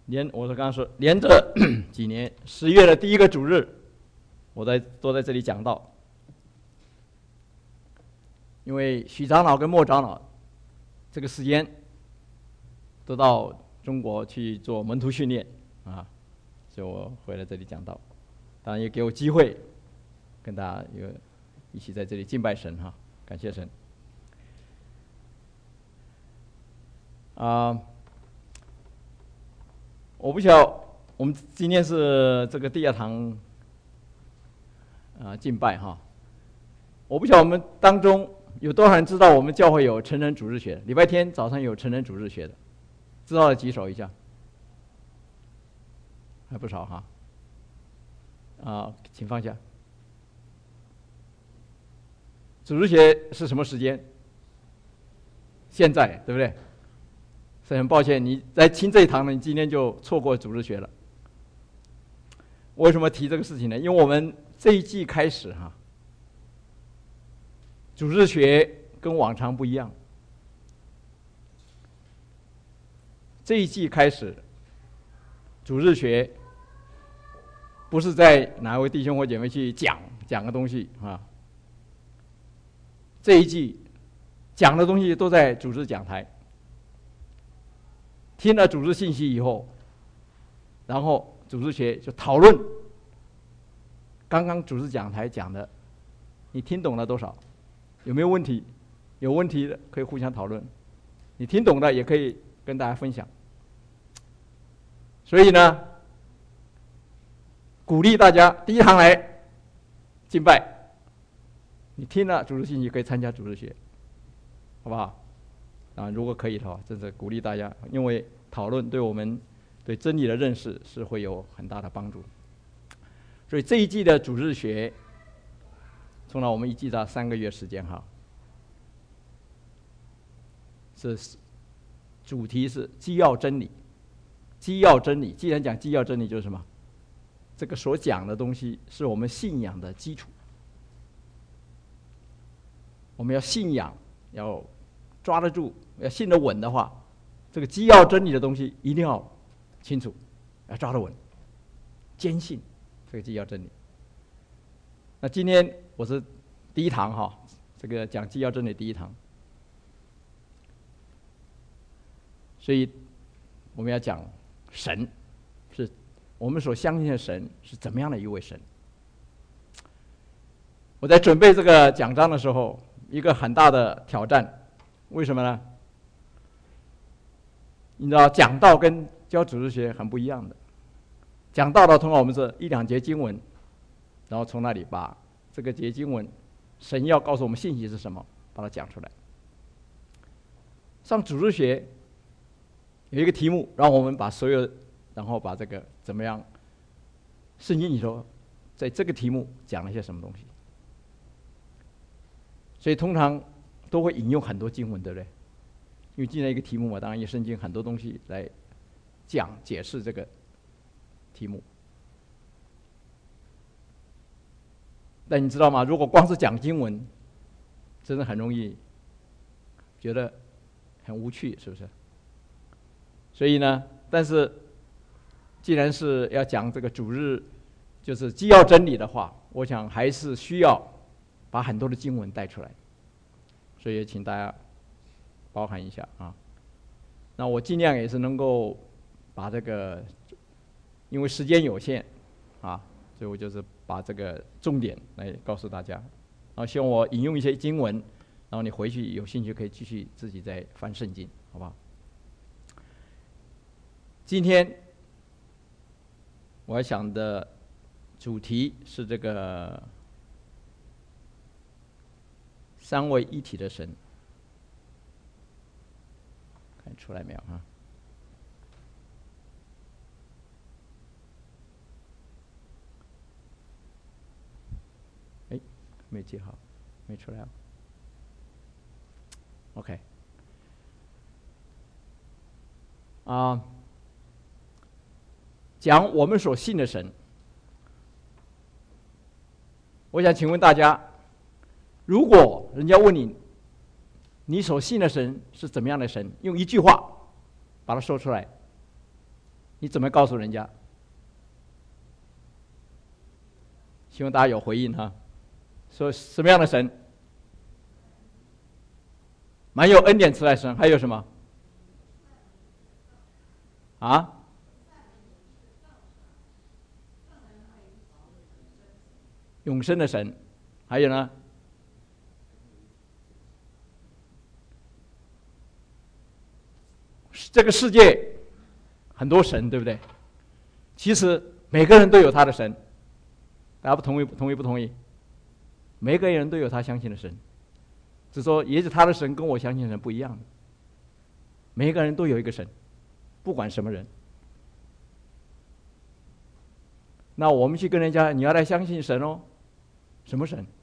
我刚刚说连着几年，10月的第一个主日，都在这里讲道。因为许长老跟莫长老这个时间都到中国去做门徒训练啊，所以我回来这里讲道，当然也给我机会跟大家一起在这里敬拜神哈，感谢神。我不晓得我们今天是这个第2堂敬拜哈，我不晓得我们当中有多少人知道我们教会有成人主日学，礼拜天早上有成人主日学的，知道的举手一下，还不少哈。请放下。主日学是什么时间？现在，对不对？所以很抱歉，你来听这一堂呢，你今天就错过主日学了。为什么提这个事情呢？因为我们这一季开始主日学跟往常不一样。这一季开始，主日学不是在哪位弟兄或姐妹去讲个东西啊。这一季讲的东西都在主日讲台。听了主日信息以后，然后主日学就讨论刚刚主日讲台讲的，你听懂了多少？有没有问题？有问题的可以互相讨论，你听懂的也可以跟大家分享。所以呢，鼓励大家第一堂来敬拜，你听了主日信息可以参加主日学，好不好？如果可以的话，真是鼓励大家，因为讨论对我们对真理的认识是会有很大的帮助。所以这一季的主日学，从我们一季到3个月时间是主题是基要真理。基要真理，既然讲基要真理，就是什么？这个所讲的东西是我们信仰的基础。我们要信仰，要抓得住，要信得稳的话，这个基要真理的东西一定要清楚，要抓得稳，坚信这个基要真理。那今天我是第一堂这个讲基要真理第一堂，所以我们要讲神，是我们所相信的神是怎么样的一位神。我在准备这个讲章的时候，一个很大的挑战，为什么呢？你知道讲道跟教主日学很不一样的。讲道的通常我们是1-2节经文，然后从那里把这个节经文神要告诉我们信息是什么，把它讲出来。上主日学有一个题目，让我们把然后把这个怎么样，圣经里头在这个题目讲了些什么东西。所以通常都会引用很多经文，对不对？因为既然一个题目嘛，当然以圣经很多东西来解释这个题目。但你知道吗？如果光是讲经文，真的很容易觉得很无趣，是不是？所以呢，但是既然是要讲这个主日，就是基要真理的话，我想还是需要把很多的经文带出来，所以也请大家包涵一下啊。那我尽量也是能够把这个，因为时间有限啊，所以我就是把这个重点来告诉大家。然后希望我引用一些经文，然后你回去有兴趣可以继续自己再翻圣经，好不好？今天我想的主题是这个三位一体的神，看出来没有啊？没记好，没出来啊。OK， 讲我们所信的神。我想请问大家，如果人家问你，你所信的神是怎么样的神？用一句话把它说出来， 你怎么告诉人家？希望大家有回应哈。说什么样的神？满有恩典慈爱神，还有什么？啊？永生的神，还有呢？这个世界很多神，对不对？其实每个人都有他的神，大家同意不同意？每个人都有他相信的神，只是说也许他的神跟我相信的神不一样。每个人都有一个神，不管什么人。那我们去跟人家，你要来相信神哦，什么神？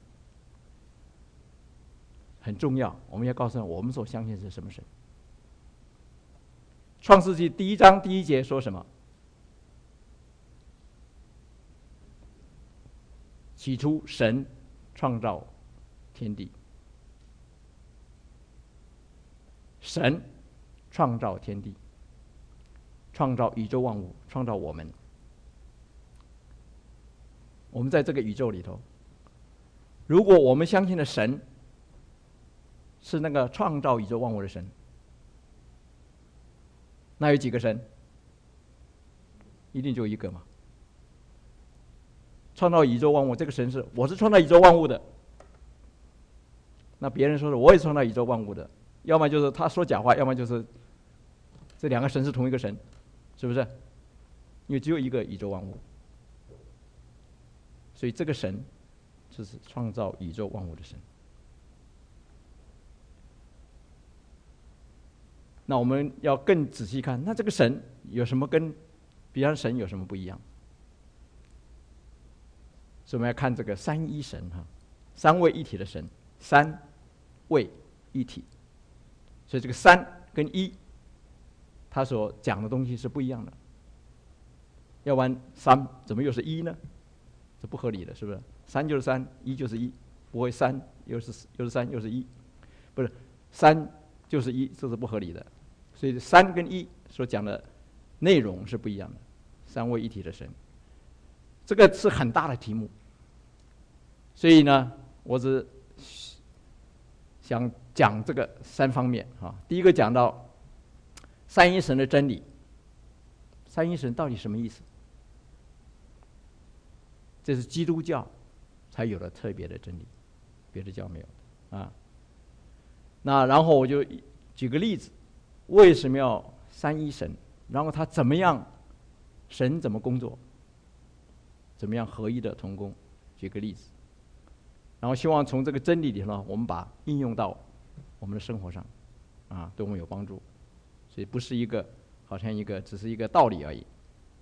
很重要，我们要告诉他我们所相信的是什么神。创世纪1章1节说什么？起初神创造天地，神创造天地，创造宇宙万物，创造我们。我们在这个宇宙里头，如果我们相信的神是那个创造宇宙万物的神，那有几个神？一定就一个嘛。创造宇宙万物，这个神是我是创造宇宙万物的，那别人说是我也创造宇宙万物的，要么就是他说假话，要么就是这两个神是同一个神，是不是？因为只有一个宇宙万物，所以这个神就是创造宇宙万物的神。那我们要更仔细看，那这个神有什么跟别的神有什么不一样？所以我们要看这个三一神哈，三位一体的神，三位一体。所以这个三跟一，他所讲的东西是不一样的。要不然三怎么又是一呢？这不合理的，是不是？三就是三，一就是一，不会三又是三又是一，不是三就是一，这是不合理的。所以三跟一所讲的内容是不一样的。三位一体的神，这个是很大的题目。所以呢，我只想讲这个三方面啊。第一个讲到三一神的真理，三一神到底什么意思？这是基督教才有的特别的真理，别的教没有啊。那然后我就举个例子，为什么要三一神？然后他怎么样，神怎么工作，怎么样合一的同工？举个例子。然后希望从这个真理里呢，我们把应用到我们的生活上，啊，对我们有帮助。所以不是一个好像一个只是一个道理而已。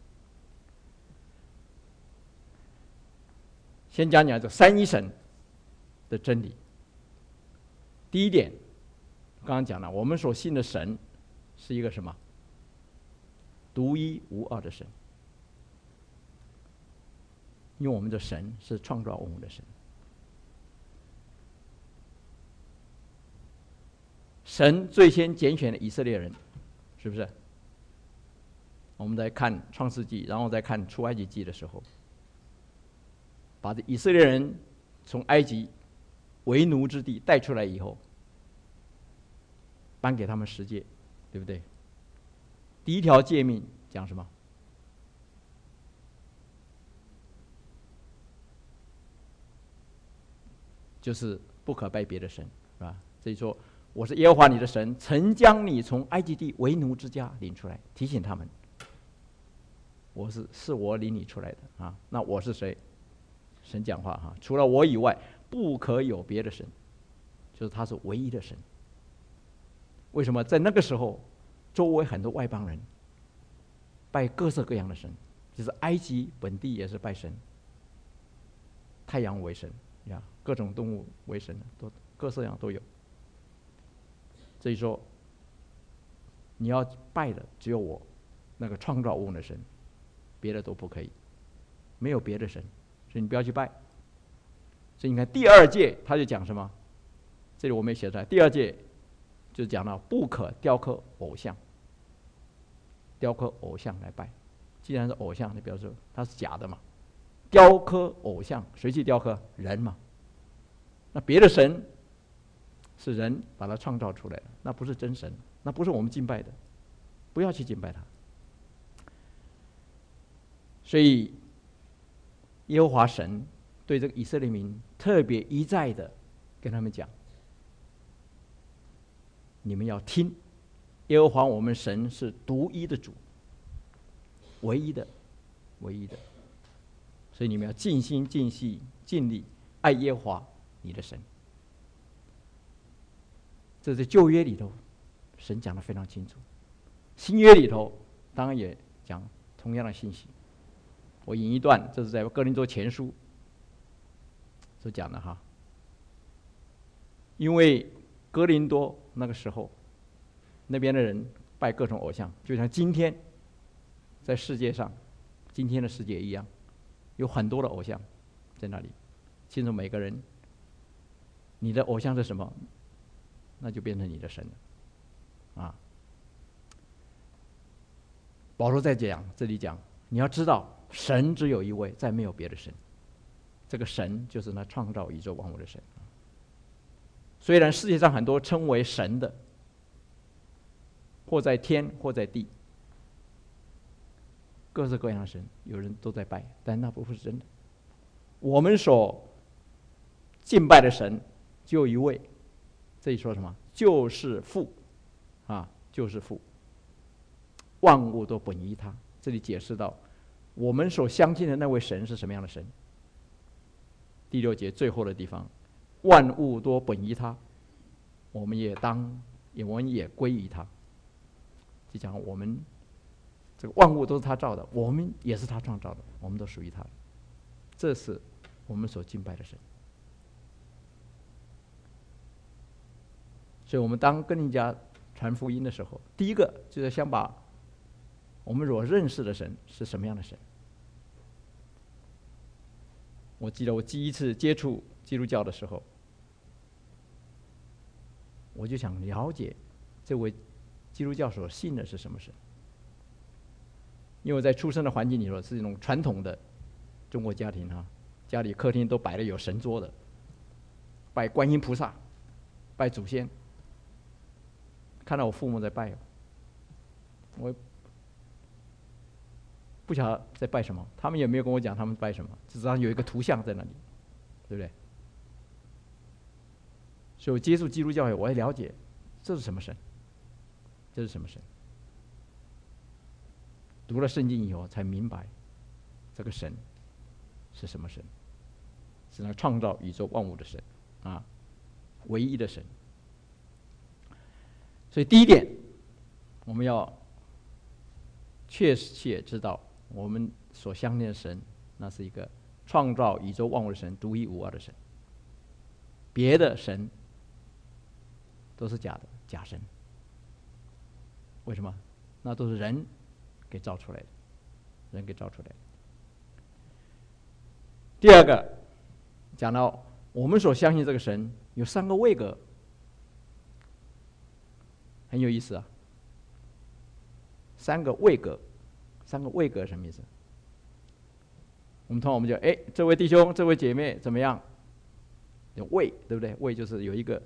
先讲讲这三一神的真理。第一点，刚刚讲了，我们所信的神是一个什么？独一无二的神。因为我们的神是创造万物的神。神最先拣选了以色列人，是不是？我们在看创世纪，然后再看出埃及记的时候，把以色列人从埃及为奴之地带出来以后，颁给他们十诫，对不对？第一条诫命讲什么？就是不可拜别的神，是吧？所以说，我是耶和华你的神，曾将你从埃及地为奴之家领出来，提醒他们，是我领你出来的啊。那我是谁？神讲话哈，除了我以外，不可有别的神，就是他是唯一的神。为什么在那个时候，周围很多外邦人拜各色各样的神，就是埃及本地也是拜神，太阳为神呀，各种动物为神，都各色样都有。所以说，你要拜的只有我，那个创造万物的神，别的都不可以，没有别的神，所以你不要去拜。所以你看第二诫他就讲什么？这里我没写出来。第二诫就讲到不可雕刻偶像，雕刻偶像来拜， 既然是偶像，那表示它是假的嘛。雕刻偶像，谁去雕刻？人嘛。那别的神是人把它创造出来的，那不是真神，那不是我们敬拜的，不要去敬拜他。所以耶和华神对这个以色列民特别一再的跟他们讲，你们要听，耶和华我们神是独一的主，唯一的，唯一的。所以你们要尽心尽性尽力爱耶和华你的神。这是旧约里头神讲得非常清楚，新约里头当然也讲同样的信息。我引一段，这是在哥林多前书所讲的哈。因为哥林多那个时候那边的人拜各种偶像，就像今天在世界上今天的世界一样，有很多的偶像在那里。清楚每个人你的偶像是什么，那就变成你的神了啊。保罗在这里讲，你要知道神只有一位，再没有别的神。这个神就是那创造宇宙万物的神。虽然世界上很多称为神的，或在天或在地，各式各样的神，有人都在拜，但那不是真的。我们所敬拜的神只有一位，这里说什么？就是父啊，就是父，万物都本于他。这里解释到我们所相信的那位神是什么样的神。第6节最后的地方，万物都本于他，我们也归于他。就讲我们这个万物都是他造的，我们也是他创造的，我们都属于他的。这是我们所敬拜的神。所以我们当跟人家传福音的时候，第一个就是想把我们所认识的神是什么样的神。我记得我第一次接触基督教的时候，我就想了解这位基督教所信的是什么神。因为我在出生的环境里头是一种传统的中国家庭哈，家里客厅都摆了有神桌的，拜观音菩萨，拜祖先。看到我父母在拜，我不晓得在拜什么，他们也没有跟我讲他们拜什么，只知道有一个图像在那里，对不对？所以我接触基督教，我也了解这是什么神，这是什么神。读了圣经以后才明白这个神是什么神，是那创造宇宙万物的神啊，唯一的神。所以第一点，我们要确切知道我们所相信的神，那是一个创造宇宙万物的神，独一无二的神。别的神都是假的，假神。为什么？那都是人给造出来的，人给造出来的。第二个，讲到我们所相信这个神有3个位格，很有意思啊。3个位格，3个位格什么意思？我们通常我们就这位弟兄这位姐妹怎么样？有位，对不对？位就是有一个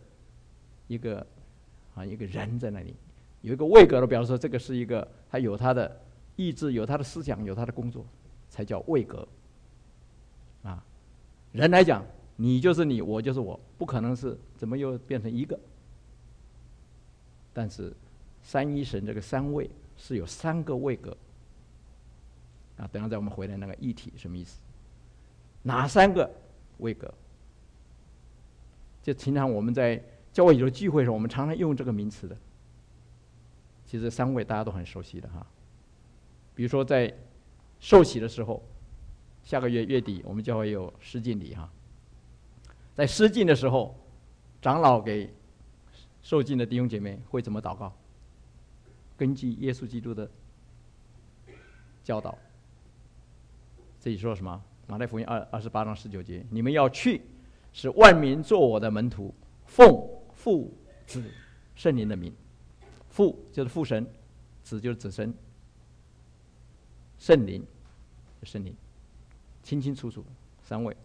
人在那里，有一个位格的表示说这个是一个他有他的意志，有他的思想，有他的工作，才叫位格啊。人来讲，你就是你，我就是我，不可能是怎么又变成一个。但是三一神这个3位是有3个位格啊。等下再我们回来那个议题什么意思？哪3个位格？就平常我们在教会有聚会的时候，我们常常用这个名词的。其实3位大家都很熟悉的哈。比如说在受洗的时候，下个月月底我们教会有施浸礼哈。在施浸的时候，长老给受浸的弟兄姐妹会怎么祷告？根据耶稣基督的教导，这里说什么？马太福音28章19节，你们要去，使万民做我的门徒，奉父子圣灵的名。父就是父神，子就是子神。 圣灵，圣灵，清清楚楚，三位。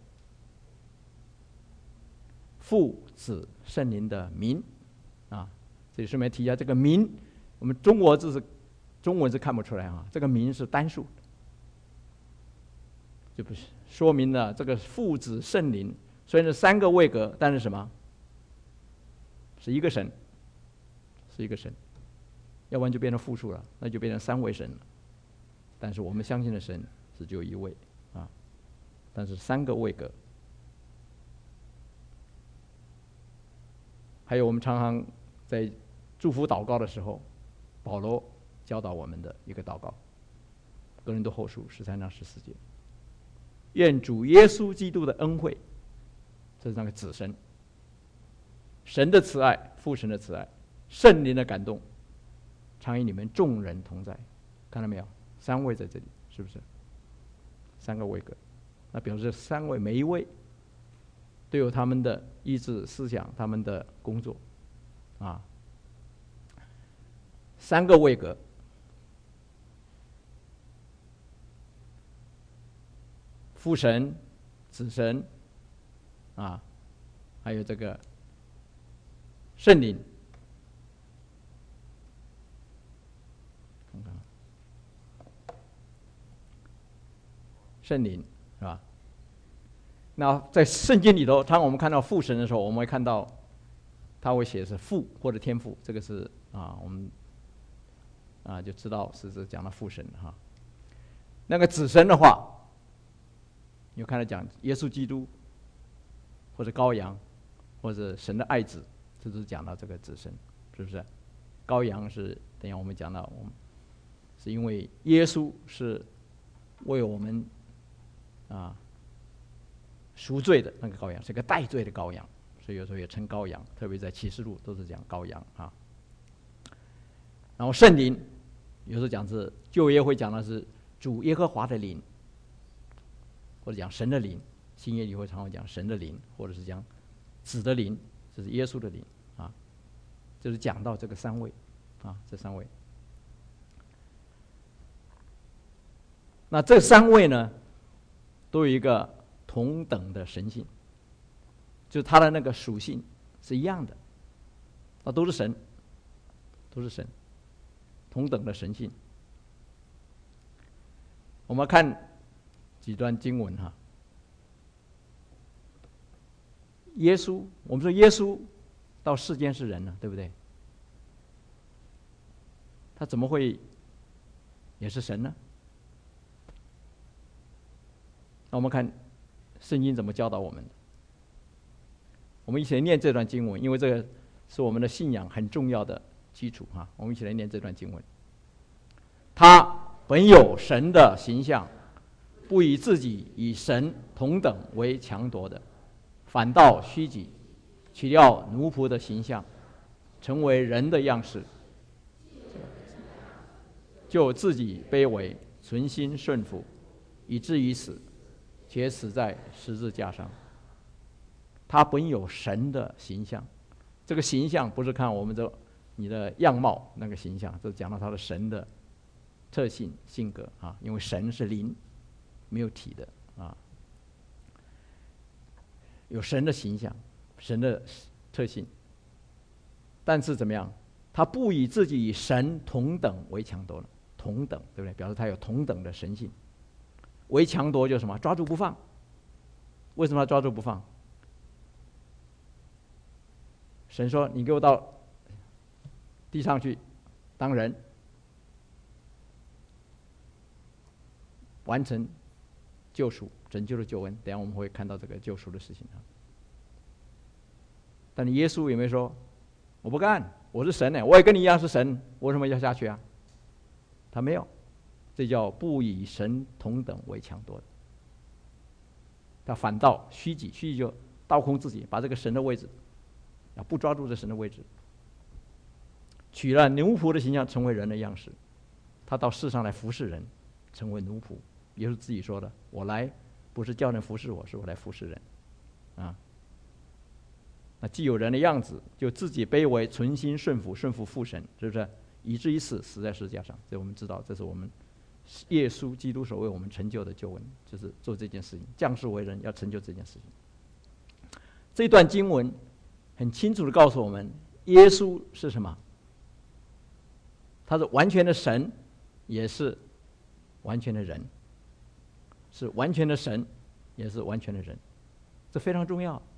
父子圣灵的名，啊，这里顺便提一下，这个名，我们中文是看不出来啊，这个名是单数，就不是说明了这个父子圣灵虽然是三个位格，但是什么？是一个神，是一个神，要不然就变成复数了，那就变成三位神了。但是我们相信的神是只有一位啊，但是三个位格。还有我们常常在祝福祷告的时候，保罗教导我们的一个祷告，哥林多后书13章14节，愿主耶稣基督的恩惠，这是那个子神，神的慈爱，父神的慈爱，圣灵的感动，常与你们众人同在。看到没有？三位在这里，是不是？三个位格，那表示三位每一位都有他们的意志、思想、他们的工作，啊，三个位格，父神、子神，啊，还有这个圣灵。看看，圣灵是吧？那在圣经里头，当我们看到父神的时候，我们会看到他会写是父或者天父，这个是我们就知道是讲到父神哈。那个子神的话，有看到讲耶稣基督，或者羔羊，或者神的爱子，这都是讲到这个子神，是不是？羔羊是等一下我们讲到，我们是因为耶稣是为我们赎罪的那个羔羊，是个代罪的羔羊，所以有时候也称羔羊，特别在启示录都是讲羔羊啊。然后圣灵，有时候讲是旧约会讲的是主耶和华的灵，或者讲神的灵；新约里会常常讲神的灵，或者是讲子的灵，这是耶稣的灵啊。就是讲到这个三位啊，这三位。那这三位呢，都有一个同等的神性，就是他的那个属性是一样的，都是神，都是神，同等的神性。我们看几段经文哈。耶稣，我们说耶稣到世间是人呢，对不对？他怎么会也是神呢？那我们看圣经怎么教导我们的。我们一起来念这段经文，因为这个是我们的信仰很重要的基础哈。我们一起来念这段经文。他本有神的形象，不以自己与神同等为强夺的，反倒虚己，取掉奴仆的形象，成为人的样式，就自己卑微，存心顺服，以至于死，且死在十字架上。他本有神的形象，这个形象不是看我们你的样貌那个形象，这讲到他的神的特性性格啊，因为神是灵，没有体的啊，有神的形象，神的特性，但是怎么样？他不以自己与神同等为强夺了，同等对不对？表示他有同等的神性。为强夺就是什么？抓住不放。为什么要抓住不放？神说：“你给我到地上去当人，完成救赎、拯救的救恩。”等一下我们会看到这个救赎的事情啊。但耶稣有没有说：“我不干，我是神呢，我也跟你一样是神，我为什么要下去啊？”他没有，这叫不以神同等为强夺的。他反倒虚己，虚己就倒空自己，把这个神的位置，不抓住这神的位置，取了奴仆的形象，成为人的样式。他到世上来服侍人，成为奴仆。耶稣自己说的：“我来不是叫人服侍我，是我来服侍人。”啊，那既有人的样子，就自己卑微，存心顺服，顺服父神，是不是？以至于死，死在十字架上。这我们知道，这是我们耶稣基督所为我们成就的救恩，就是做这件事情，降世为人要成就这件事情。这段经文很清楚的告诉我们，耶稣是什么？他是完全的神，也是完全的人，是完全的神，也是完全的人，这非常重要。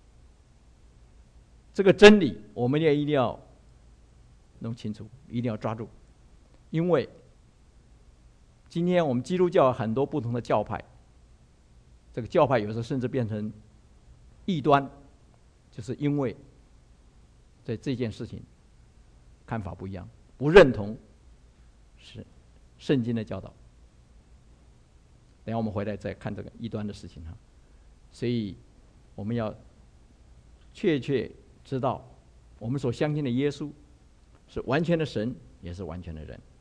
这个真理我们也一定要弄清楚，一定要抓住，因为今天我们基督教很多不同的教派，这个教派有时候甚至变成异端，就是因为在这件事情看法不一样，不认同是圣经的教导。等一下我们回来再看这个异端的事情哈。所以我们要确切知道，我们所相信的耶稣是完全的神，也是完全的人。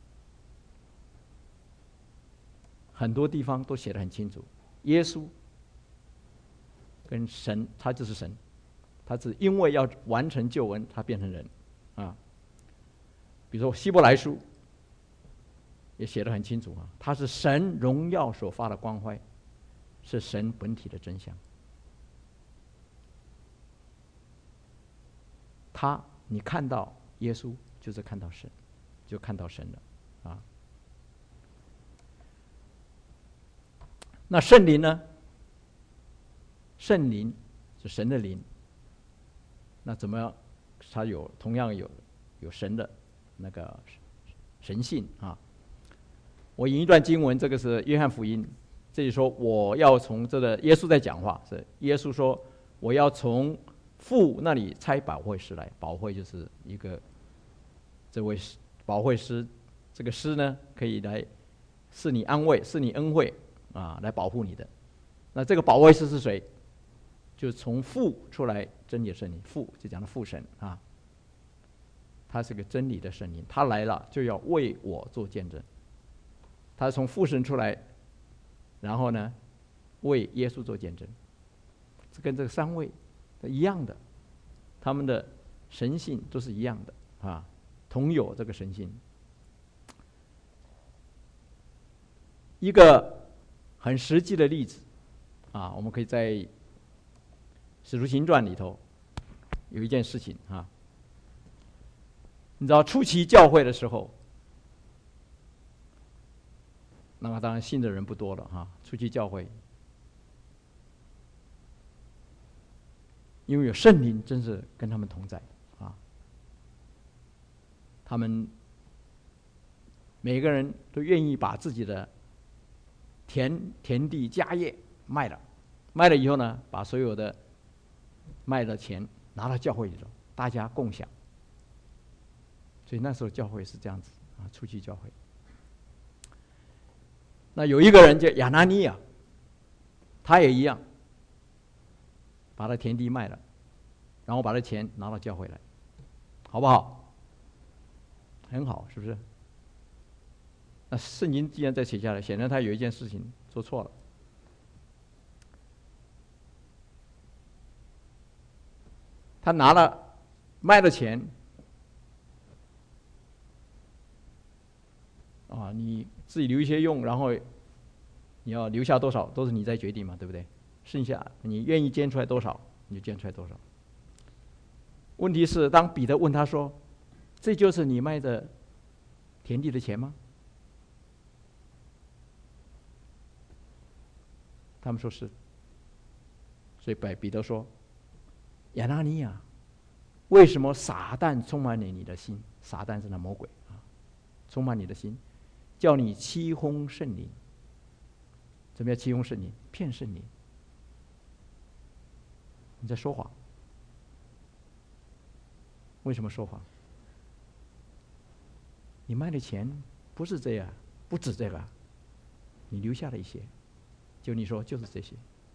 很多地方都写得很清楚，耶稣跟神，他就是神，他是因为要完成救恩，他变成人啊。比如说希伯来书也写得很清楚啊，他是神荣耀所发的光辉，是神本体的真相。你看到耶稣，就是看到神，就看到神了啊。那圣灵呢？圣灵是神的灵，那怎么样？它同样有神的那个神性啊。我引一段经文，这个是约翰福音，这里说我要从这个耶稣在讲话，是耶稣说我要从父那里差保惠师来，保惠就是一个这位保惠师，这个师呢可以来是你安慰，是你恩惠啊，来保护你的。那这个保惠师是谁？就是从父出来真理的圣灵，父就讲的父神啊，他是个真理的圣灵，他来了就要为我做见证。他从父神出来，然后呢为耶稣做见证，这跟这个三位一样的，他们的神性都是一样的啊，同有这个神性。一个很实际的例子啊，我们可以在《使徒行传》里头有一件事情啊，你知道初期教会的时候，那么当然信的人不多了哈，初期教会。因为有圣灵真是跟他们同在啊，他们每个人都愿意把自己的田地家业卖了，卖了以后呢，把所有的卖的钱拿到教会里头，大家共享。所以那时候教会是这样子啊，初期教会。那有一个人叫亚拿尼亚，他也一样，把他田地卖了，然后把他钱拿到教会来，好不好？很好，是不是？那圣经既然再写下来，显然他有一件事情做错了。他卖了钱，啊，你自己留一些用，然后你要留下多少，都是你在决定嘛，对不对？剩下你愿意捐出来多少，你就捐出来多少。问题是，当彼得问他说：“这就是你卖的田地的钱吗？”他们说是。所以彼得说：“亚拿尼亚，为什么撒旦充满了你的心？撒旦是那魔鬼啊，充满你的心，叫你欺哄圣灵。怎么样欺哄圣灵？骗圣灵。你在说谎。为什么说谎？你卖的钱不是这样，不止这个，你留下了一些，就你说就是这些。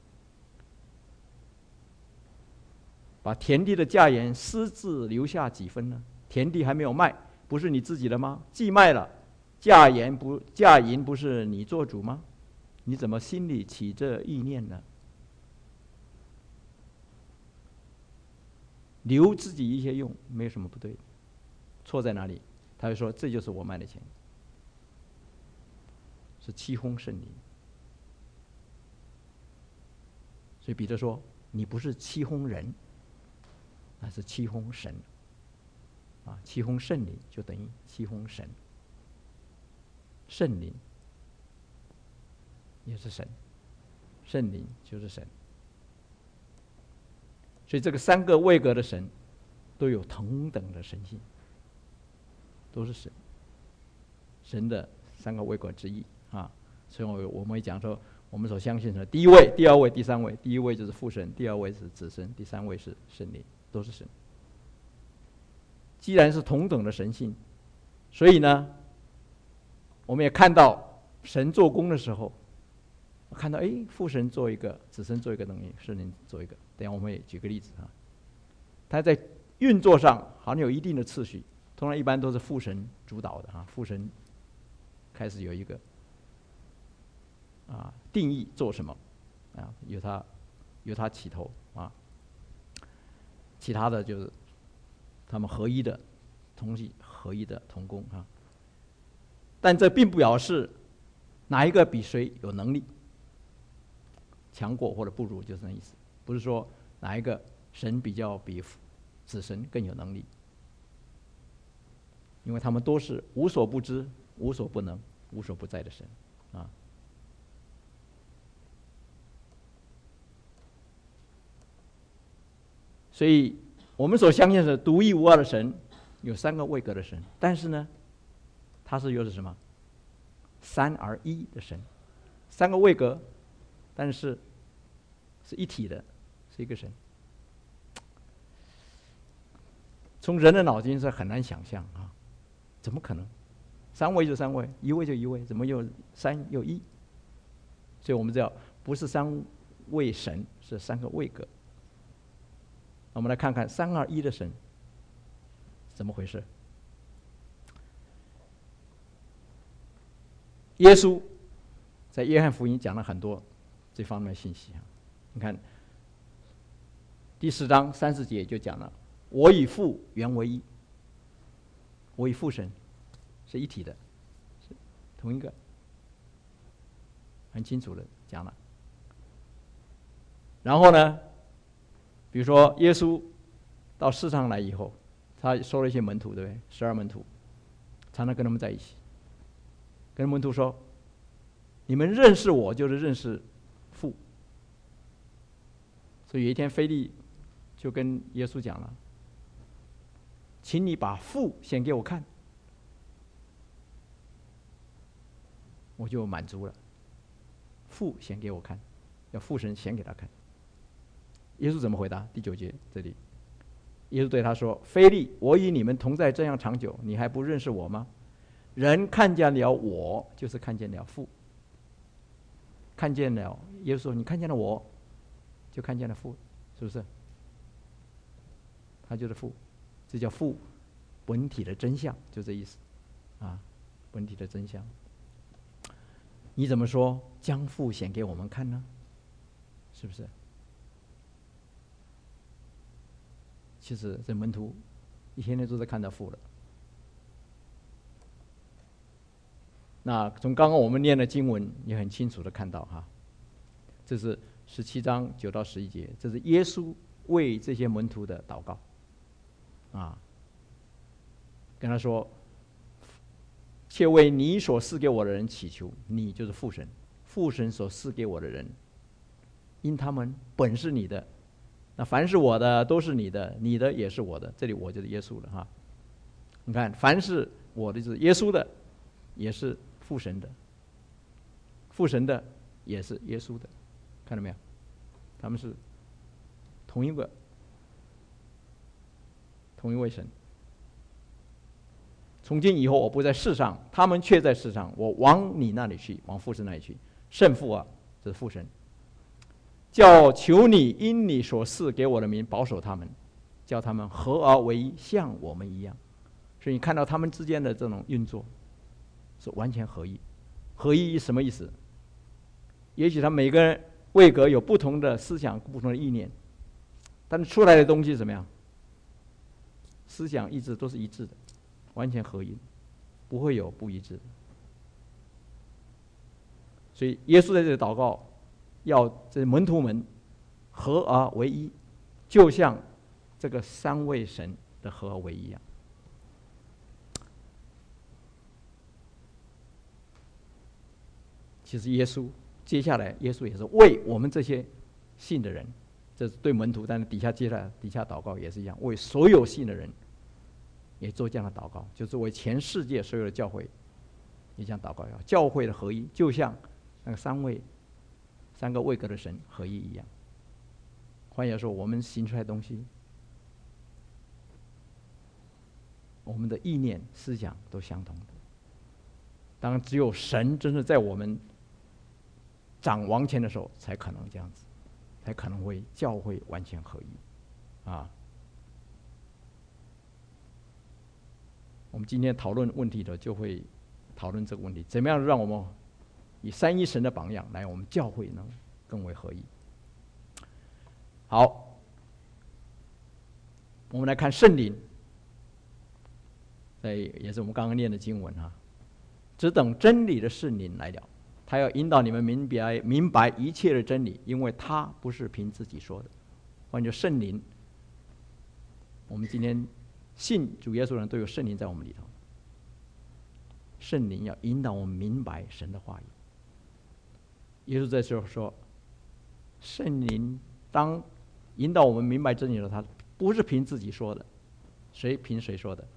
把田地的价银私自留下几分呢？田地还没有卖，不是你自己的吗？既卖了，价银不是你做主吗？你怎么心里起这意念呢？留自己一些用，没有什么不对，错在哪里？他就说这就是我卖的钱。 是七轰圣灵。所以彼得说：“你不是七轰人，那是七轰神。啊，七轰圣灵就等于七轰神，圣灵也是神，圣灵就是神。所以这个三个位格的神都有同等的神性，都是神，神的三个位格之一啊。所以我们会讲说，我们所相信的第一位、第二位、第三位，第一位就是父神，第二位是子神，第三位是圣灵，都是神。既然是同等的神性，所以呢，我们也看到神做工的时候，看到父神做一个，子神做一个能力，圣灵做一个。等一下我们也举个例子啊，他在运作上好像有一定的次序，通常一般都是父神主导的啊，父神开始有一个定义做什么啊，由他起头啊，其他的就是他们合一的同体，合一的同工啊。但这并不表示哪一个比谁有能力强过或者不如，就是那意思。不是说哪一个神比子神更有能力，因为他们都是无所不知、无所不能、无所不在的神啊。所以我们所相信的独一无二的神，有三个位格的神，但是呢，他又是什么？三而一的神，三个位格，但是是一体的，是一个神。从人的脑筋是很难想象啊，怎么可能？三位就三位，一位就一位，怎么又三又一？所以我们知道，不是三位神，是三个位格。我们来看看三而一的神怎么回事。耶稣在约翰福音讲了很多这方面的信息啊。你看第4章30节就讲了，我与父原为一，我与父神是一体的，是同一个，很清楚的讲了。然后呢，比如说耶稣到世上来以后，他收了一些门徒，对不对？12门徒，常常跟他们在一起，跟门徒说：“你们认识我，就是认识父。”所以有一天，腓力就跟耶稣讲了：“请你把父显给我看，我就满足了。父显给我看，要父神显给他看。”耶稣怎么回答？第9节这里，耶稣对他说：“腓力，我与你们同在这样长久，你还不认识我吗？人看见了我，就是看见了父。看见了，耶稣说：你看见了我，就看见了父，是不是？他就是父，这叫父本体的真相，就这意思啊，本体的真相。你怎么说将父显给我们看呢？是不是？其实这门徒一天天都在看到父了。那从刚刚我们念的经文也很清楚的看到哈，这是17章9到11节，这是耶稣为这些门徒的祷告啊，跟他说：且为你所赐给我的人祈求，你就是父神，父神所赐给我的人，因他们本是你的，那凡是我的都是你的，你的也是我的。这里我就是耶稣了哈。你看，凡是我的就是耶稣的，也是父神的；父神的也是耶稣的，看到没有？他们是同一位神。从今以后，我不在世上，他们却在世上。我往你那里去，往父神那里去。圣父啊，这是父神。叫求你因你所赐给我的名保守他们，叫他们合而为一，像我们一样。所以你看到他们之间的这种运作是完全合一。合一什么意思？也许他每个人位格有不同的思想、不同的意念，但是出来的东西是怎么样？思想意志都是一致的，完全合一，不会有不一致的。 所以耶稣在这里祷告，要这门徒们合而为一，就像这个三位神的合而为一一样。其实接下来耶稣也是为我们这些信的人，这是对门徒，但是接下来祷告也是一样，为所有信的人也做这样的祷告，就是为全世界所有的教会也这样祷告，要教会的合一，就像那个三个位格的神合一一样。换句话说，我们行出来的东西，我们的意念、思想都相同的。当然，只有神真的在我们掌王权的时候，才可能这样子，才可能会教会完全合一，啊。我们今天讨论问题的，就会讨论这个问题：怎么样让我们以三一神的榜样来，我们教会能更为合一？好，我们来看圣灵，也是我们刚刚念的经文啊。只等真理的圣灵来了，他要引导你们明白一切的真理，因为他不是凭自己说的。换句话说，圣灵，我们今天信主耶稣的人都有圣灵在我们里头。圣灵要引导我们明白神的话语。耶稣在这说，圣灵当引导我们明白真理的时候，他不是凭自己说的，凭谁说的？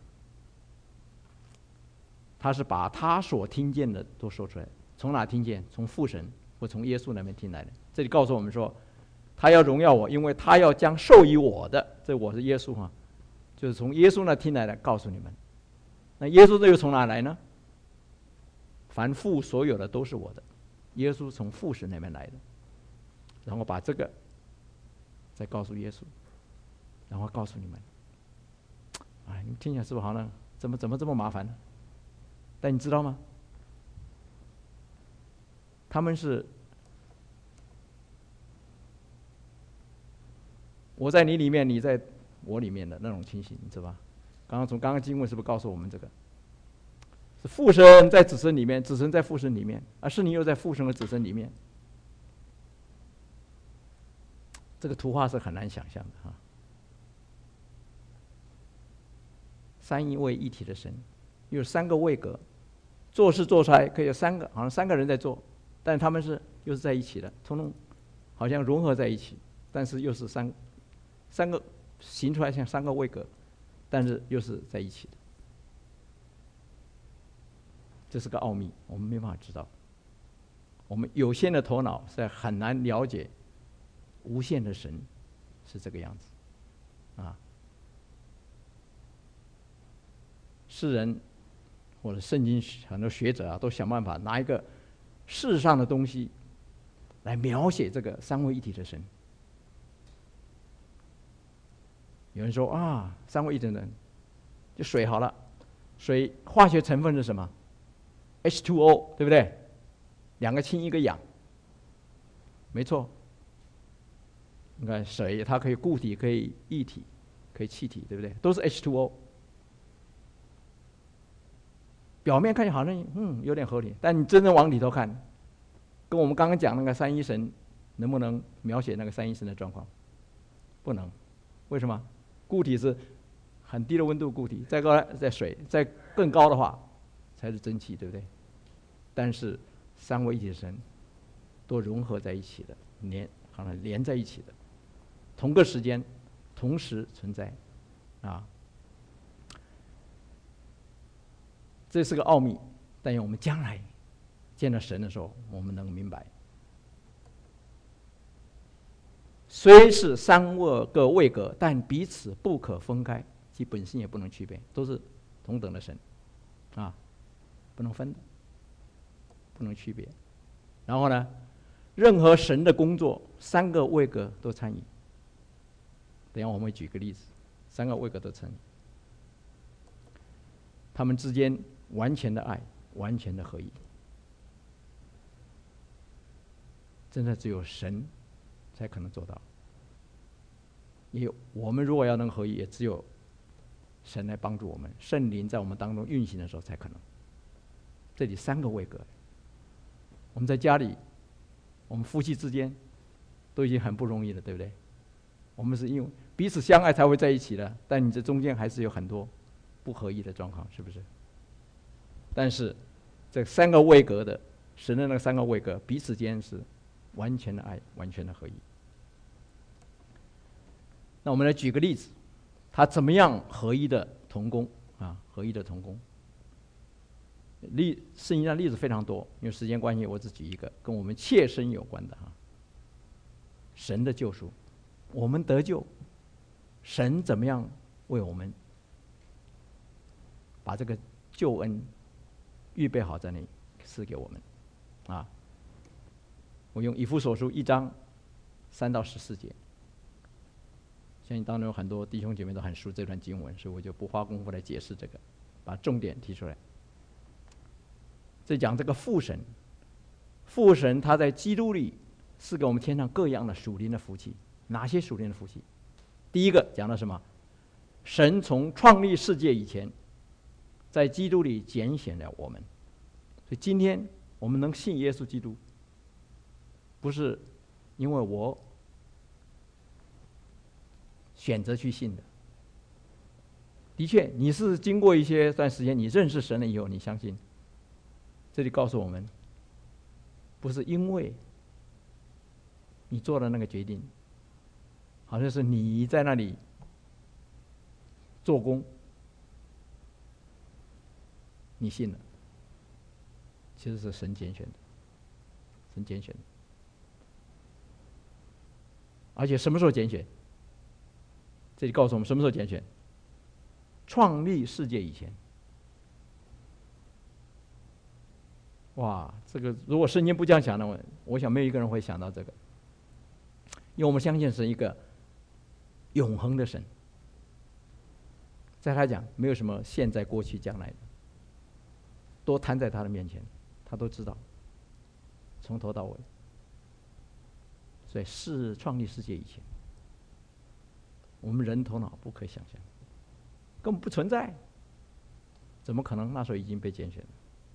他是把他所听见的都说出来。从哪听见？从父神或从耶稣那边听来的。这里告诉我们说，他要荣耀我，因为他要将授予我的，这我是耶稣哈，就是从耶稣那听来的，告诉你们。那耶稣这又从哪来呢？凡父所有的都是我的，耶稣从父神那边来的，然后把这个再告诉耶稣，然后告诉你们。哎，你们听起来是不是好像怎么这么麻烦呢？但你知道吗？他们是我在你里面，你在我里面的那种情形，你知道吧？刚刚经文是不是告诉我们这个？是父神在子孙里面，子孙在父神里面，而圣灵又在父神和子孙里面。这个图画是很难想象的哈。三一位一体的神，有三个位格，做事做出来可以有三个，好像三个人在做，但他们又是在一起的，通通好像融合在一起，但是又是三个行出来像三个位格，但是又是在一起的。这是个奥秘，我们没办法知道。我们有限的头脑是很难了解无限的神是这个样子啊。世人或者圣经很多学者啊，都想办法拿一个世上的东西来描写这个三位一体的神。有人说啊，三位一体的人就水好了，水化学成分是什么？H2O， 对不对？两个氢一个氧，没错。你看水，它可以固体，可以液体，可以气体，对不对？都是 H2O。表面看起来好像有点合理，但你真正往里头看，跟我们刚刚讲那个三一神，能不能描写那个三一神的状况？不能。为什么？固体是很低的温度固体，再高在水，再更高的话才是蒸汽，对不对？但是三位一体的神都融合在一起的，好像连在一起的，同个时间同时存在啊。这是个奥秘，但愿我们将来见到神的时候，我们能明白。虽是三个位格，但彼此不可分开，其本性也不能区别，都是同等的神啊，不能分的，不能区别。然后呢，任何神的工作，三个位格都参与。等一下我们会举个例子，三个位格都参与，他们之间完全的爱，完全的合一，真的只有神才可能做到。也我们如果要能合一，也只有神来帮助我们，圣灵在我们当中运行的时候才可能。这里三个位格， 我们在家里，我们夫妻之间都已经很不容易了，对不对？我们是因为彼此相爱才会在一起的，但你这中间还是有很多不合意的状况，是不是？但是这三个位格的神的那三个位格，彼此间是完全的爱，完全的合一。那我们来举个例子，他怎么样合一的同工啊？合一的同工，圣经上例子非常多，因为时间关系，我只举一个跟我们切身有关的哈。神的救赎，我们得救，神怎么样为我们把这个救恩预备好在那里赐给我们啊？我用以弗所书1章3到14节。相信当中有很多弟兄姐妹都很熟这段经文，所以我就不花功夫来解释这个，把重点提出来。这讲这个父神，父神他在基督里赐给我们天上各样的属灵的福气。哪些属灵的福气？第一个讲到什么？神从创立世界以前，在基督里拣选了我们。所以今天我们能信耶稣基督，不是因为我选择去信的。的确，你是经过一些段时间，你认识神了以后，你相信。这里告诉我们，不是因为你做了那个决定，好像是你在那里做工，你信了，其实是神拣选的，神拣选的。而且什么时候拣选？这里告诉我们什么时候拣选？创立世界以前。哇，这个如果圣经不这样讲的，我想没有一个人会想到这个，因为我们相信是一个永恒的神，在他讲没有什么现在、过去、将来的，都摊在他的面前，他都知道，从头到尾。所以是创立世界以前，我们人头脑不可以想象，根本不存在，怎么可能那时候已经被拣选了？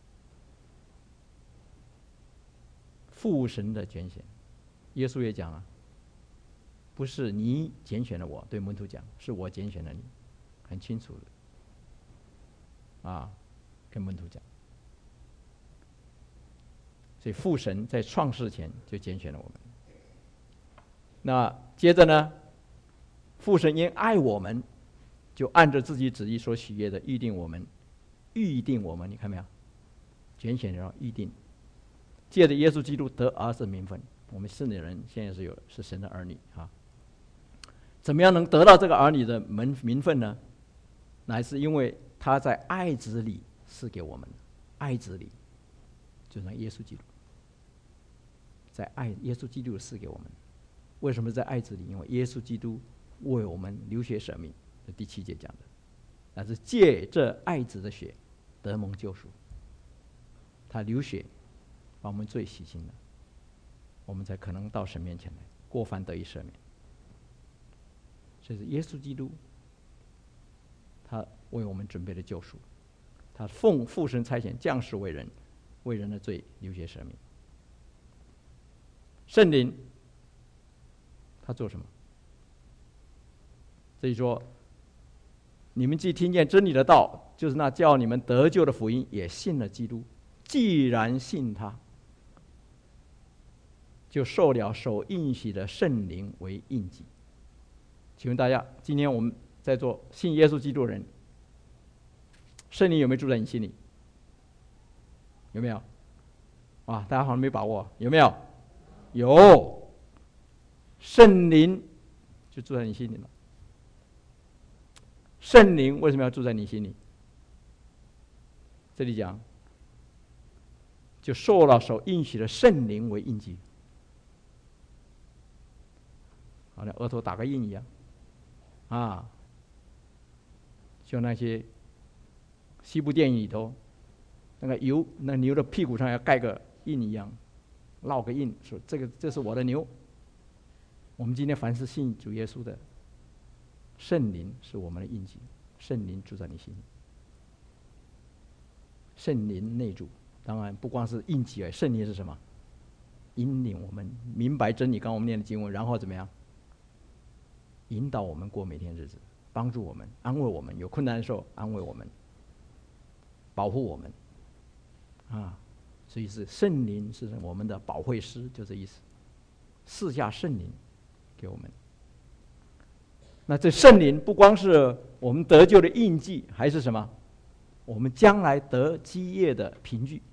父神的拣选，耶稣也讲了，不是你拣选了我，对门徒讲，是我拣选了你，很清楚的，啊，跟门徒讲。所以父神在创世前就拣选了我们。那接着呢，父神因爱我们，就按照自己旨意所喜悦的预定我们，你看没有？拣选然后预定。借着耶稣基督得儿子名分，我们是的人现在是神的儿女啊。怎么样能得到这个儿女的名分呢？乃是因为他在爱子里赐给我们，爱子里就是那耶稣基督，在耶稣基督赐给我们。为什么在爱子里？因为耶稣基督为我们流血舍命，这第7节讲的，那是借这爱子的血得蒙救赎，他流血把我们罪洗清了，我们才可能到神面前来，过犯得以赦免。这是耶稣基督他为我们准备的救赎，他奉父神差遣降世为人，为人的罪流血赦免。圣灵他做什么？所以说，你们既听见真理的道，就是那叫你们得救的福音，也信了基督。既然信他，就受了守应许的圣灵为印记。请问大家，今天我们在座信耶稣基督的人，圣灵有没有住在你心里？有没有？啊，大家好像没把握，有没有？有，圣灵就住在你心里了。圣灵为什么要住在你心里？这里讲，就受了所应许的圣灵为印记，好像额头打个印一样，啊，就那些西部电影里头，那牛的屁股上要盖个印一样，烙个印，说这是我的牛。我们今天凡是信主耶稣的，圣灵是我们的印记，圣灵住在你心里，圣灵内住。当然不光是印记而已，圣灵是什么？ 引领我们明白真理。刚刚我们念的经文，然后怎么样？引导我们过每天日子，帮助我们，安慰我们，有困难的时候安慰我们，保护我们，啊，所以是圣灵是我们的保惠师，就这意思。赐下圣灵给我们。那这圣灵不光是我们得救的印记，还是什么？我们将来得基业的凭据。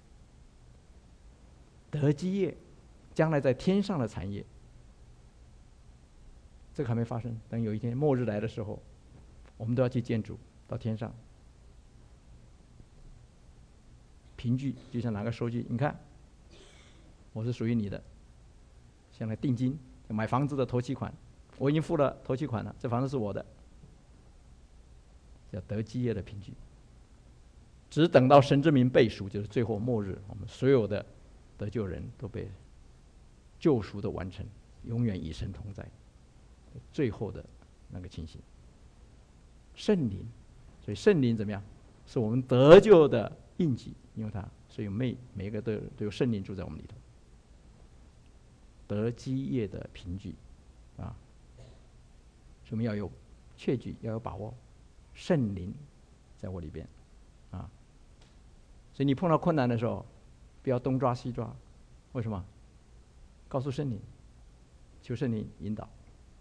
得基业，将来在天上的产业。这个还没发生，等有一天末日来的时候，我们都要去见主，到天上。凭据就像拿个收据，你看，我是属于你的，像来定金，买房子的头期款，我已经付了头期款了，这房子是我的，叫得基业的凭据。只等到神之名背赎，就是最后末日，我们所有的得救人都被救赎的完成，永远与神同在。最后的那个情形，圣灵，所以圣灵怎么样？是我们得救的印记，因为它，所以每一个都有圣灵住在我们里头。得基业的凭据，啊，所以我们要有确据，要有把握，圣灵在我里边，啊，所以你碰到困难的时候，不要东抓西抓，为什么？告诉圣灵，求圣灵引导。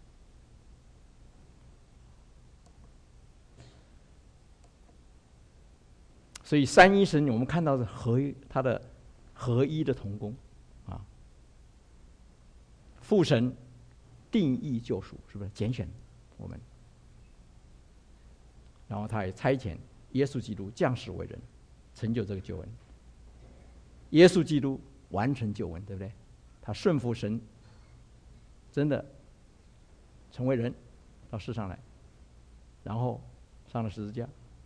所以三一神，我们看到是他的合一的同工，啊，父神定义救赎，是不是拣选我们？然后他也差遣耶稣基督降世为人，成就这个救恩。耶稣基督完成救恩，对不对？他顺服神，真的成为人到世上来，然后上了十字架。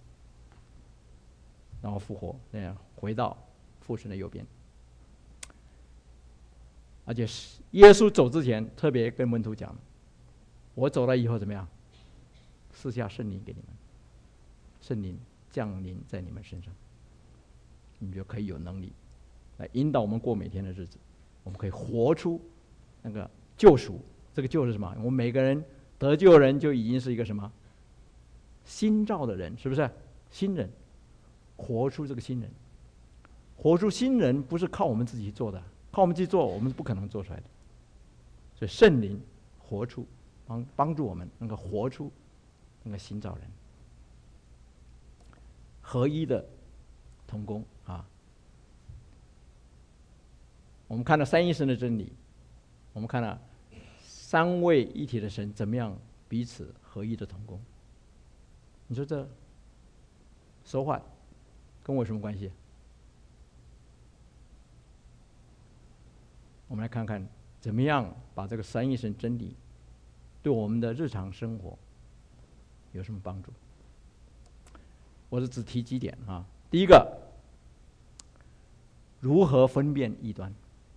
然后复活，那样回到父神的右边。而且耶稣走之前，特别跟门徒讲：“我走了以后怎么样？赐下圣灵给你们，圣灵降临在你们身上，你们就可以有能力来引导我们过每天的日子。我们可以活出那个救赎。这个救是什么？我们每个人得救人就已经是一个什么新造的人，是不是？新人。”活出这个新人，活出新人不是靠我们自己做的，靠我们自己做，我们是不可能做出来的。所以圣灵活出，帮助我们能够活出那个新造人，合一的同工啊。我们看到三一神的真理，我们看到三位一体的神怎么样彼此合一的同工。你说这说话跟我有什么关系？我们来看看怎么样把这个三一神真理对我们的日常生活有什么帮助。我是只提几点啊。第一个，如何分辨异端。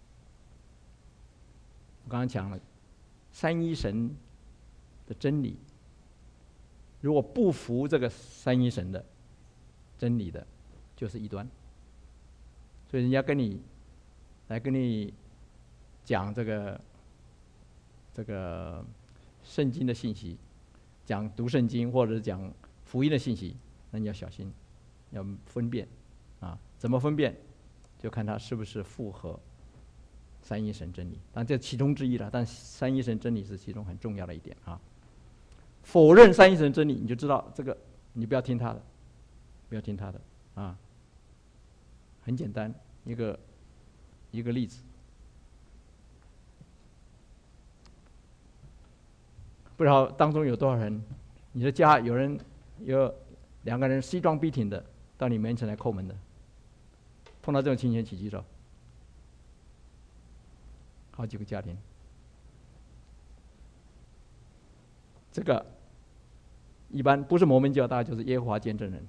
我刚刚讲了三一神的真理，如果不服这个三一神的真理的，就是异端。所以人家跟你讲这个圣经的信息，讲读圣经或者讲福音的信息，那你要小心，要分辨啊。怎么分辨？就看它是不是符合三一神真理。当然这其中之一了，但三一神真理是其中很重要的一点啊。否认三一神真理，你就知道这个你不要听他的，不要听他的啊。很简单，一个例子，不知道当中有多少人，你的家有两个人西装笔挺的到你门前来叩门的，碰到这种情形举手。好几个家庭，这个一般不是摩门教，大概就是耶和华见证人。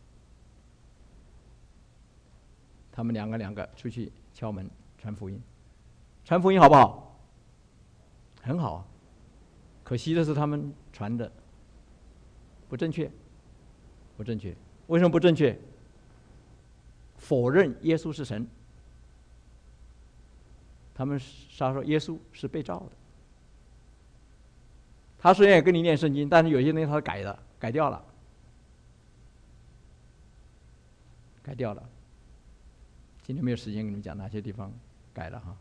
他们两个出去敲门传福音，传福音好不好？很好啊。可惜的是他们传的不正确，不正确。为什么不正确？否认耶稣是神。 他们说耶稣是被造的。他虽然也跟你念圣经，但是有些东西他改掉了。今天没有时间跟你们讲哪些地方改了哈。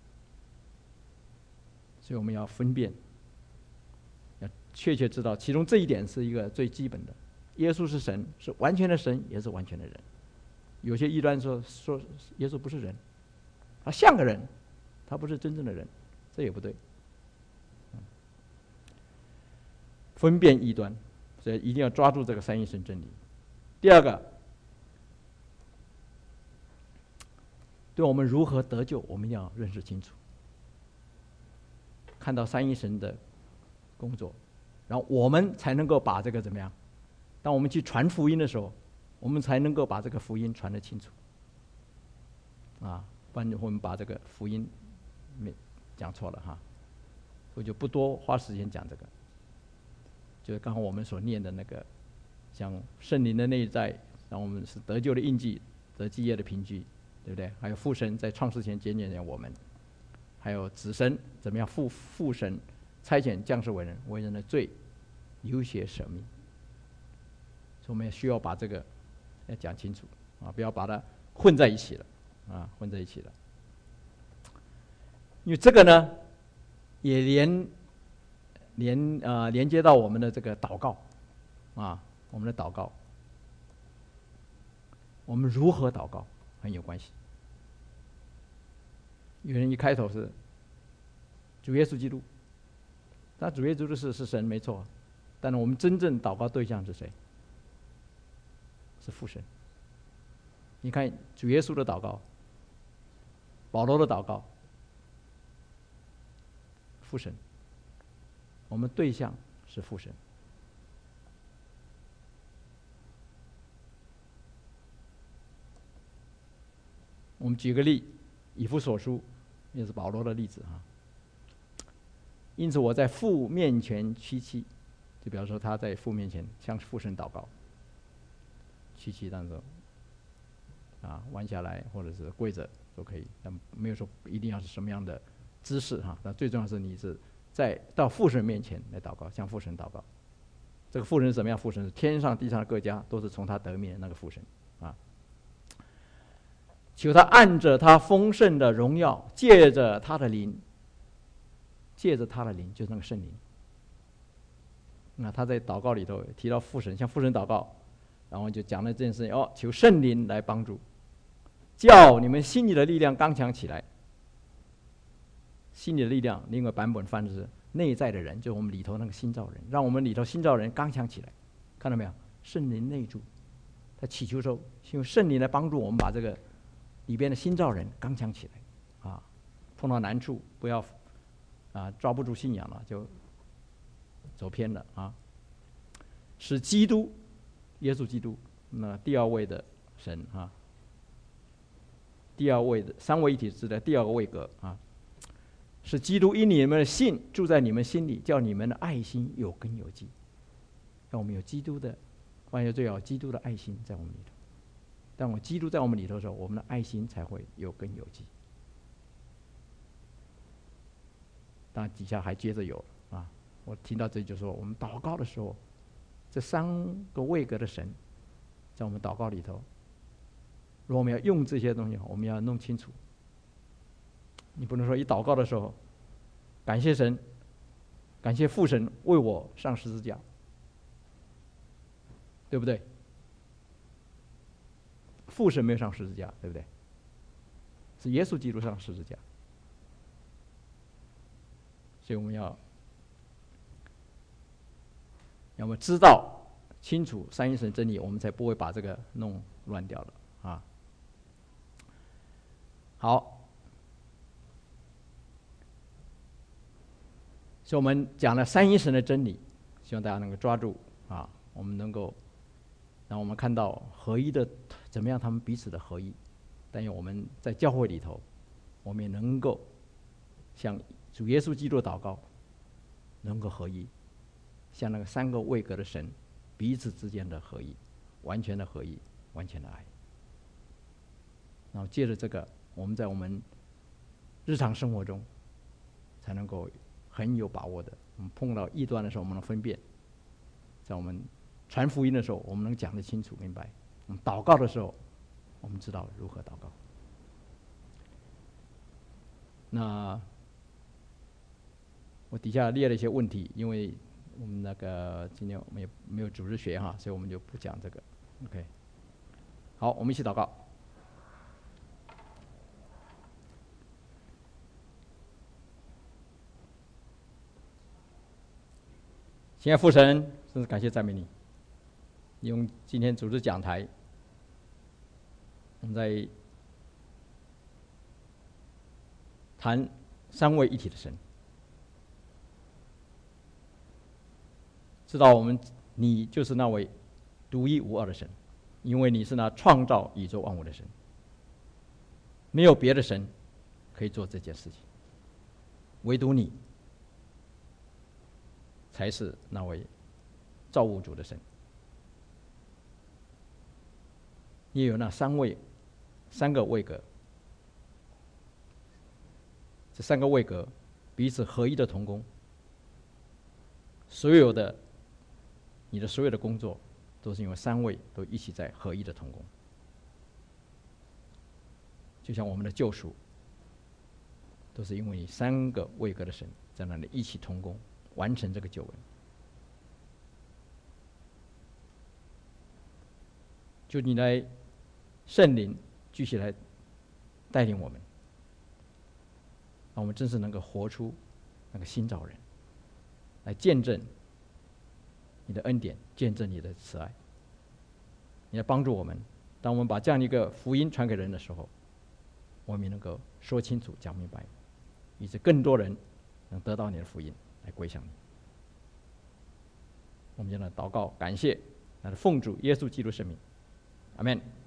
所以我们要分辨，要确切知道，其中这一点是一个最基本的。耶稣是神，是完全的神，也是完全的人。有些异端说耶稣不是人，他像个人，他不是真正的人，这也不对。分辨异端，所以一定要抓住这个三一神真理。第二个，对我们如何得救，我们要认识清楚，看到三一神的工作，然后我们才能够把这个怎么样？当我们去传福音的时候，我们才能够把这个福音传得清楚。不然我们把这个福音讲错了哈，我就不多花时间讲这个。就是刚刚我们所念的那个，像圣灵的内在，让我们是得救的印记，得基业的凭据，对不对？还有父神在创世前拣选我们，还有子神怎么样父神差遣降世为人，为人的罪流血舍命。所以我们也需要把这个要讲清楚不要把它混在一起了因为这个呢，也连接到我们的这个祷告我们的祷告，我们如何祷告很有关系。有人一开头是主耶稣基督，但主耶稣基督是神没错，但是我们真正祷告对象是谁？是父神。你看主耶稣的祷告，保罗的祷告，父神，我们对象是父神。我们举个例，以弗所书也是保罗的例子因此我在父面前屈膝，就比方说他在父面前向父神祷告，屈膝当中弯下来或者是跪着都可以，但没有说一定要是什么样的姿势那最重要是你是到父神面前来祷告，向父神祷告。这个父神是什么样？父神是天上地上的各家都是从他得名的那个父神求他按着他丰盛的荣耀，借着他的灵，就是那个圣灵。他在祷告里头提到父神，向父神祷告，然后就讲了这件事情求圣灵来帮助，叫你们心里的力量刚强起来。心里的力量，另外版本翻的是内在的人，就是我们里头那个新造人，让我们里头新造人刚强起来。看到没有？圣灵内住，他祈求的时候，用圣灵来帮助我们把这个里边的新造人刚强起来碰到难处不要抓不住信仰了就走偏了使基督耶稣基督那第二位的神第二位的三位一体制的第二个位格使基督因你们的信住在你们心里，叫你们的爱心有根有基。让我们有基督的，万有最好基督的爱心在我们里头。当基督在我们里头的时候，我们的爱心才会有根有基。当然底下还接着有我听到这里就说，我们祷告的时候，这三个位格的神在我们祷告里头，如果我们要用这些东西，我们要弄清楚。你不能说一祷告的时候，感谢神，感谢父神为我上十字架，对不对？父神没有上十字架，对不对？是耶稣基督上十字架。所以我们要么知道清楚三一神真理，我们才不会把这个弄乱掉了好，所以我们讲了三一神的真理，希望大家能够抓住我们能够让我们看到合一的怎么样，他们彼此的合一。但愿我们在教会里头，我们也能够像主耶稣基督的祷告能够合一，像那个三个位格的神彼此之间的合一，完全的合一，完全的爱。然后借着这个，我们在我们日日常生活中才能够很有把握的。我们碰到异端的时候，我们能分辨；在我们传福音的时候，我们能讲得清楚明白；我们祷告的时候，我们知道如何祷告。那我底下列了一些问题，因为我们今天我们也没有组织学哈，所以我们就不讲这个。OK， 好，我们一起祷告。亲爱父神，真是感谢赞美你，用今天组织讲台，我们在谈三位一体的神，知道你就是那位独一无二的神，因为你是那创造宇宙万物的神，没有别的神可以做这件事情，唯独你才是那位造物主的神。也有那三个位格，这三个位格彼此合一的同工，你的所有的工作都是因为三位都一起在合一的同工。就像我们的救赎，都是因为你三个位格的神在那里一起同工，完成这个救恩。就你来圣灵继续来带领我们，让我们真是能够活出那个新造人，来见证你的恩典，见证你的慈爱。你来帮助我们，当我们把这样一个福音传给人的时候，我们也能够说清楚讲明白，以致更多人能得到你的福音，来归向你。我们就来祷告感谢，来奉主耶稣基督圣名，阿们。